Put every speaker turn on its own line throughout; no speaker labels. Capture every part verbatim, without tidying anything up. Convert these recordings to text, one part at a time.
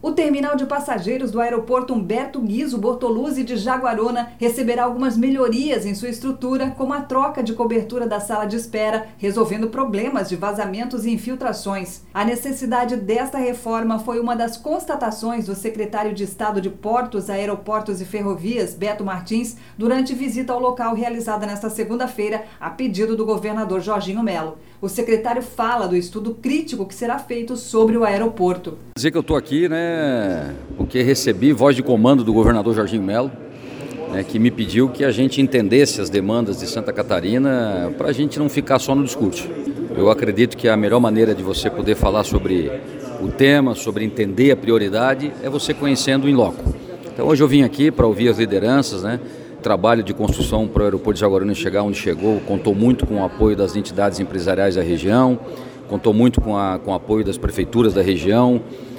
O terminal de passageiros do aeroporto Humberto Guizzo Bortoluzzi de Jaguaruna receberá algumas melhorias em sua estrutura, como a troca de cobertura da sala de espera, resolvendo problemas de vazamentos e infiltrações. A necessidade desta reforma foi uma das constatações do secretário de Estado de Portos, Aeroportos e Ferrovias, Beto Martins, durante visita ao local realizada nesta segunda-feira, a pedido do governador Jorginho Mello. O secretário fala do estudo crítico que será feito sobre o aeroporto.
Dizer que eu estou aqui, né, porque recebi voz de comando do governador Jorginho Mello, né, que me pediu que a gente entendesse as demandas de Santa Catarina para a gente não ficar só no discurso. Eu acredito que a melhor maneira de você poder falar sobre o tema, sobre entender a prioridade, é você conhecendo em loco. Então hoje eu vim aqui para ouvir as lideranças, né? O trabalho de construção para o aeroporto de Jaguaruna chegar onde chegou, contou muito com o apoio das entidades empresariais da região, contou muito com, a, com o apoio das prefeituras da região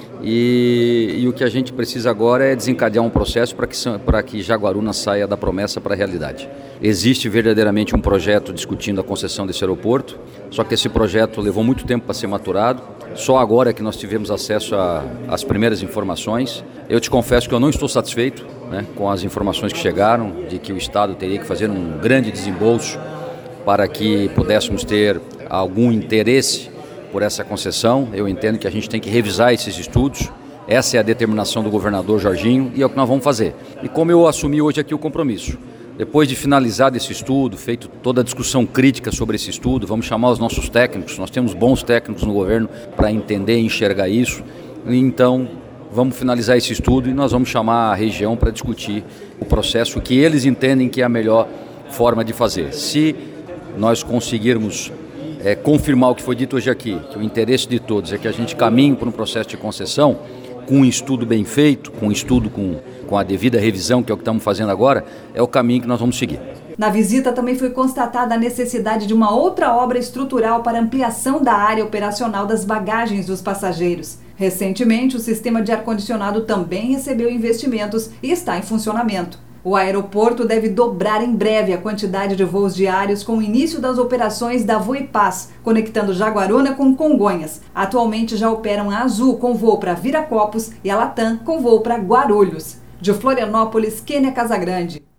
e, e o que a gente precisa agora é desencadear um processo para que, para que Jaguaruna saia da promessa para a realidade. Existe verdadeiramente um projeto discutindo a concessão desse aeroporto, só que esse projeto levou muito tempo para ser maturado, só agora é que nós tivemos acesso às primeiras informações. Eu te confesso que eu não estou satisfeito, né, com as informações que chegaram, de que o Estado teria que fazer um grande desembolso para que pudéssemos ter algum interesse por essa concessão. Eu entendo que a gente tem que revisar esses estudos, essa é a determinação do governador Jorginho e é o que nós vamos fazer. E como eu assumi hoje aqui o compromisso, depois de finalizado esse estudo, feito toda a discussão crítica sobre esse estudo, vamos chamar os nossos técnicos, nós temos bons técnicos no governo para entender e enxergar isso, e então vamos finalizar esse estudo e nós vamos chamar a região para discutir o processo que eles entendem que é a melhor forma de fazer. Se nós conseguirmos é, confirmar o que foi dito hoje aqui, que o interesse de todos é que a gente caminhe para um processo de concessão, com um estudo bem feito, com um estudo com, com a devida revisão, que é o que estamos fazendo agora, é o caminho que nós vamos seguir.
Na visita também foi constatada a necessidade de uma outra obra estrutural para ampliação da área operacional das bagagens dos passageiros. Recentemente, o sistema de ar-condicionado também recebeu investimentos e está em funcionamento. O aeroporto deve dobrar em breve a quantidade de voos diários com o início das operações da Voipaz, conectando Jaguaruna com Congonhas. Atualmente já operam a Azul com voo para Viracopos e a Latam com voo para Guarulhos. De Florianópolis, Kênia Casagrande.